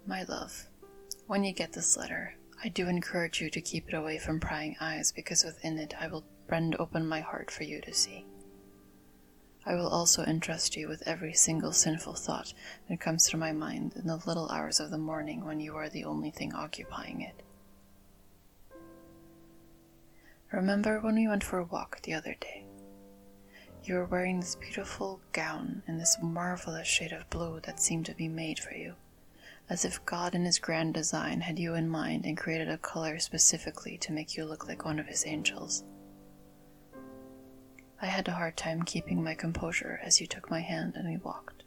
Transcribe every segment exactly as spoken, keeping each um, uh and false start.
My love, when you get this letter, I do encourage you to keep it away from prying eyes, because within it I will rend open my heart for you to see. I will also entrust you with every single sinful thought that comes through my mind in the little hours of the morning when you are the only thing occupying it. Remember when we went for a walk the other day? You were wearing this beautiful gown in this marvelous shade of blue that seemed to be made for you, as if God in his grand design had you in mind and created a color specifically to make you look like one of his angels. I had a hard time keeping my composure as you took my hand and we walked.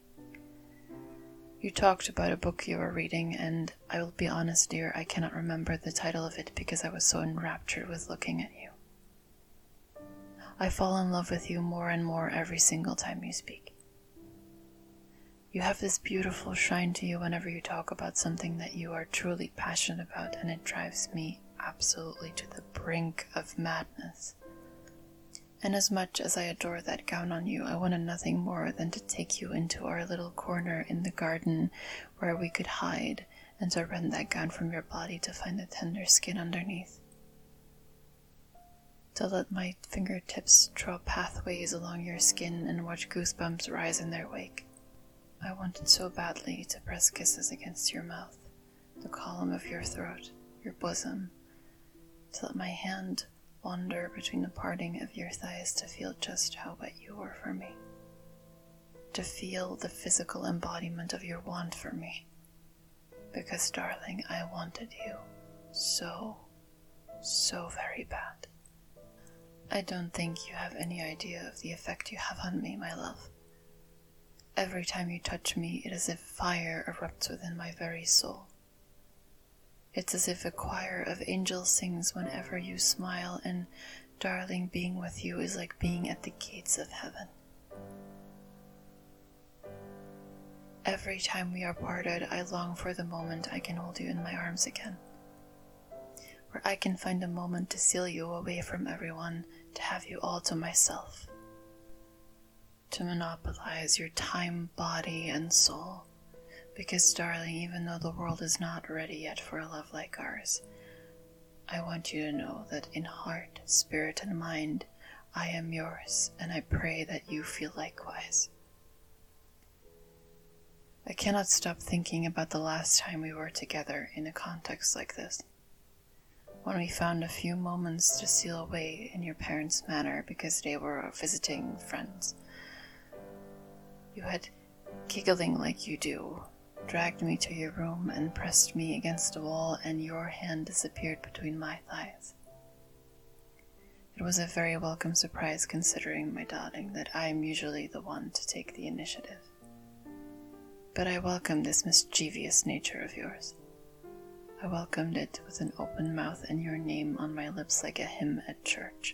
You talked about a book you were reading, and I will be honest, dear, I cannot remember the title of it because I was so enraptured with looking at you. I fall in love with you more and more every single time you speak. You have this beautiful shine to you whenever you talk about something that you are truly passionate about, and it drives me absolutely to the brink of madness. And as much as I adore that gown on you, I wanted nothing more than to take you into our little corner in the garden where we could hide and to rend that gown from your body to find the tender skin underneath. To let my fingertips draw pathways along your skin and watch goosebumps rise in their wake. I wanted so badly to press kisses against your mouth, the column of your throat, your bosom, to let my hand wander between the parting of your thighs to feel just how wet you were for me, to feel the physical embodiment of your want for me, because, darling, I wanted you so, so very bad. I don't think you have any idea of the effect you have on me, my love. Every time you touch me, it is as if fire erupts within my very soul. It's as if a choir of angels sings whenever you smile, and, darling, being with you is like being at the gates of heaven. Every time we are parted, I long for the moment I can hold you in my arms again, where I can find a moment to seal you away from everyone, to have you all to myself, to monopolize your time, body, and soul. Because, darling, even though the world is not ready yet for a love like ours, I want you to know that in heart, spirit, and mind, I am yours, and I pray that you feel likewise. I cannot stop thinking about the last time we were together in a context like this, when we found a few moments to steal away in your parents' manor because they were visiting friends. You had, giggling like you do, dragged me to your room and pressed me against the wall, and your hand disappeared between my thighs. It was a very welcome surprise, considering, my darling, that I am usually the one to take the initiative. But I welcomed this mischievous nature of yours. I welcomed it with an open mouth and your name on my lips like a hymn at church.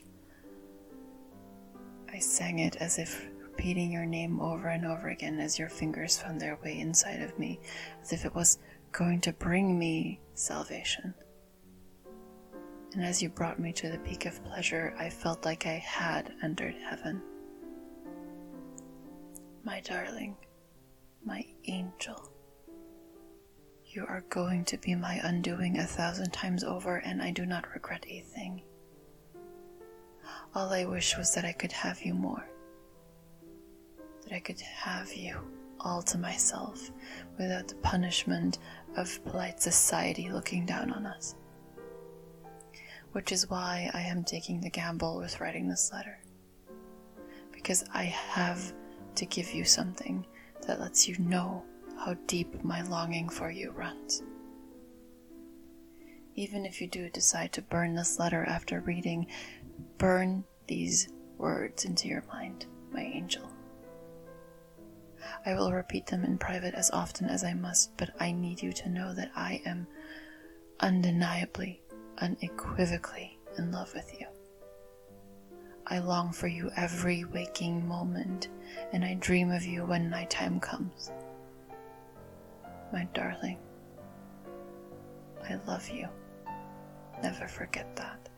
I sang it as if repeating your name over and over again as your fingers found their way inside of me, as if it was going to bring me salvation. And as you brought me to the peak of pleasure, I felt like I had entered heaven. My darling, my angel, you are going to be my undoing a thousand times over, and I do not regret a thing. All I wish was that I could have you more. That I could have you all to myself without the punishment of polite society looking down on us. Which is why I am taking the gamble with writing this letter. Because I have to give you something that lets you know how deep my longing for you runs. Even if you do decide to burn this letter after reading, burn these words into your mind, my angel. I will repeat them in private as often as I must, but I need you to know that I am undeniably, unequivocally in love with you. I long for you every waking moment, and I dream of you when nighttime comes. My darling, I love you. Never forget that.